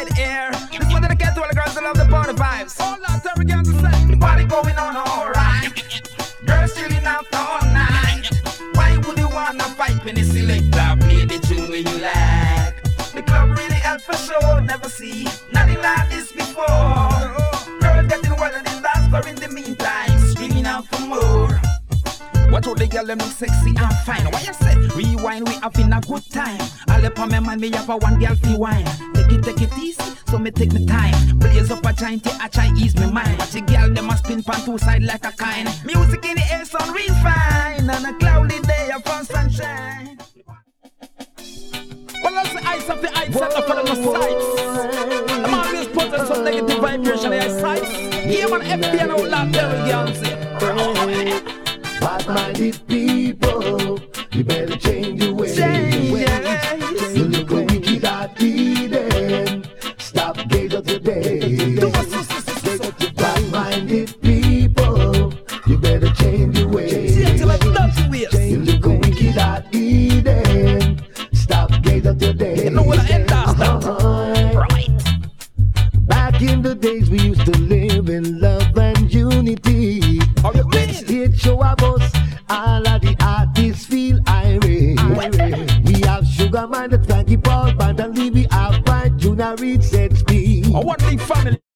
right here. This one dedicated to all the girls that love the party vibes. All that every girl to say, the party going on alright. Girls chilling out all night. Why would you wanna fight when you select that play the tune when you like? The club really help for sure. Never see nothing like this before. Girls getting wild and dance, but in the meantime, screaming out for more. Watch out the girl, them look sexy and fine. Why you say? Rewind, we having a good time. All up on my man, me have a one girl fee wine. Take it easy, so me take me time. Blaze up a giant, I try ease me mind. Watch the girl, them a spin pan two side like a kind. Music in the air sound real fine. On a cloudy day of fun sunshine. Well, that's the ice of the ice set up on the sights. I'm always putting some negative vibration in the sights. Yeah, man, FB and all that, there we go. Bad-minded people, you better change your ways. You look a wicked at Eden. Stop gate of today. Bad-minded people, you better change your ways. You look a wicked at Eden. Stop gate of today. You know what I end up? Right. Back in the days we used to live in love and unity. Stage show of us, all of the artists feel irate. We have Sugar Man, the Frankie Paul Band, and we have by Junior Reed, said speed. One big family.